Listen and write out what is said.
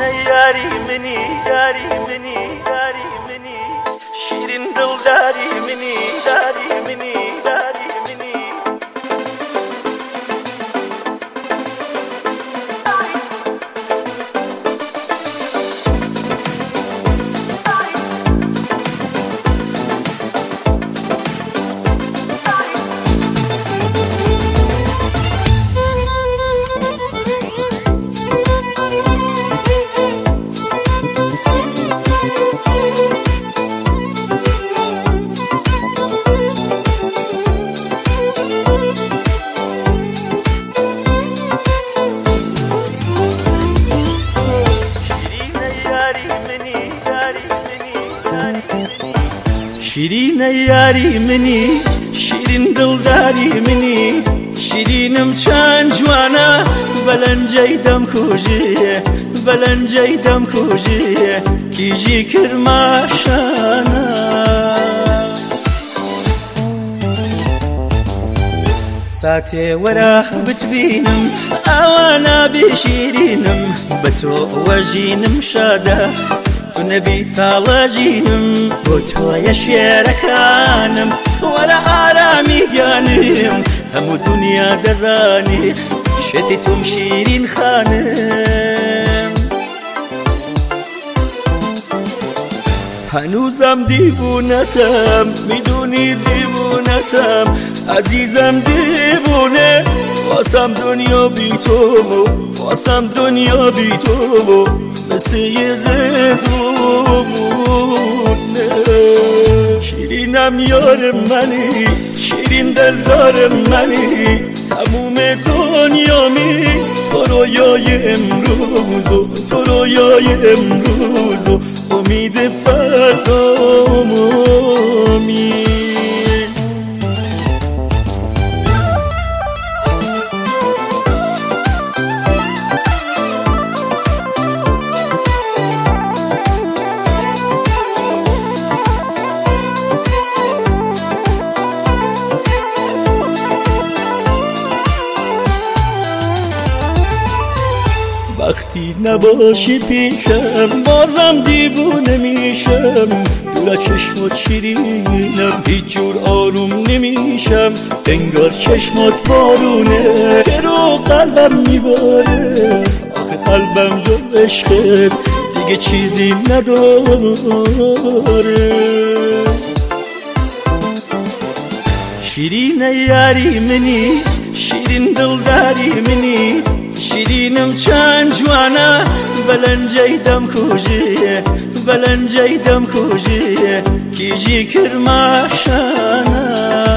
یاری منی یاری منی یاری منی شیرین دل داری منی داری منی داری منی شیرین یاری منی شیرین دلداری منی شیرینم چند جوانه بلنجی دم کوجیه بلنجی دم کوجیه کیجی کرماشانه ساعتي وراه بتبينم اوانا بشيرينم بتو وجينم شاده نبي ثالاجينم بوتو يا شيركانم ولا آرامي قانم هم الدنيا دزاني شتتم شيرين خانم هنوزم دیوونتم میدونی دیوونتم عزیزم دیوونه واسم دنیا بی تو واسم دنیا بی تو مثل یه زندونه شیرینم یار منی شیرین دلدار منی تموم دنیامی تو رویای امروز و تو رویای امروز و امید فردامومی وقتی نباشی پیشم بازم دیوونه میشم دولا چشمات شیرینم هیچ جور آروم نمیشم انگار چشمات بارونه که رو قلبم میباره آخه قلبم جز عشقت دیگه چیزی نداره شیرین یاری منی شیرین دلداری منی شیرینم چند جوانه بلنجی دم کوجیه بلنجی دم کوجیه کیجی کرماشانه